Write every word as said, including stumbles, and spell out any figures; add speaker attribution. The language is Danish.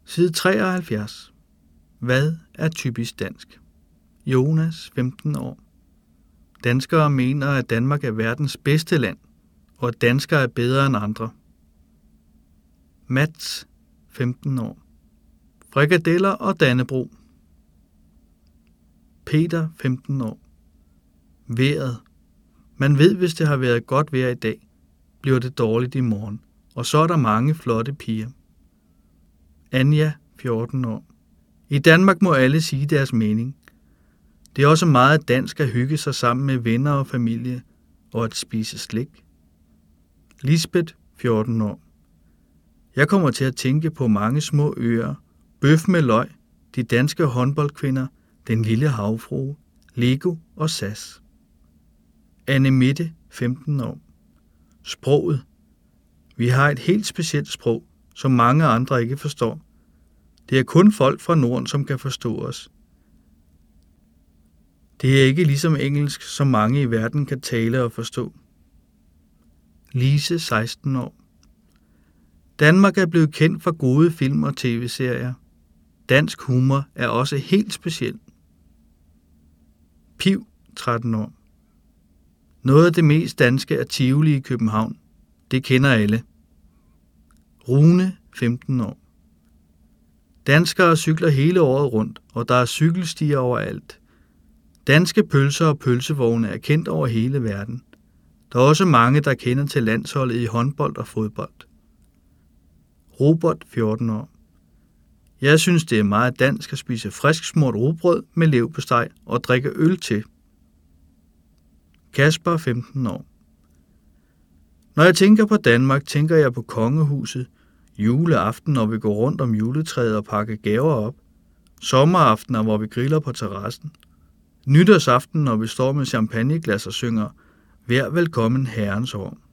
Speaker 1: Side treoghalvfjerds. Hvad er typisk dansk? Jonas, femten år. Danskere mener, at Danmark er verdens bedste land, og at danskere er bedre end andre. Mats, femten år. Frikadeller og Dannebrog. Peter, femten år. Vejret. Man ved, hvis det har været godt vejr i dag, bliver det dårligt i morgen, og så er der mange flotte piger. Anja, fjorten år. I Danmark må alle sige deres mening. Det er også meget dansk at hygge sig sammen med venner og familie og at spise slik. Lisbeth, fjorten år. Jeg kommer til at tænke på mange små øer, bøf med løg, de danske håndboldkvinder, den lille havfrue, Lego og S A S. Anne Mette, femten år. Sproget. Vi har et helt specielt sprog, som mange andre ikke forstår. Det er kun folk fra Norden, som kan forstå os. Det er ikke ligesom engelsk, som mange i verden kan tale og forstå. Lise, seksten år. Danmark er blevet kendt for gode film og tv-serier. Dansk humor er også helt speciel. Piv, tretten år. Noget af det mest danske er Tivoli i København. Det kender alle. Rune, femten år. Danskere cykler hele året rundt, og der er cykelstier overalt. Danske pølser og pølsevogne er kendt over hele verden. Der er også mange, der kender til landsholdet i håndbold og fodbold. Robert, fjorten år. Jeg synes, det er meget dansk at spise frisk smurt rugbrød med leverpostej og drikke øl til. Kasper, femten år. Når jeg tænker på Danmark, tænker jeg på kongehuset, juleaften, når vi går rundt om juletræet og pakker gaver op, sommeraftener, hvor vi griller på terrassen, nytårsaften, når vi står med champagneglas og synger "Vær velkommen Herrens år".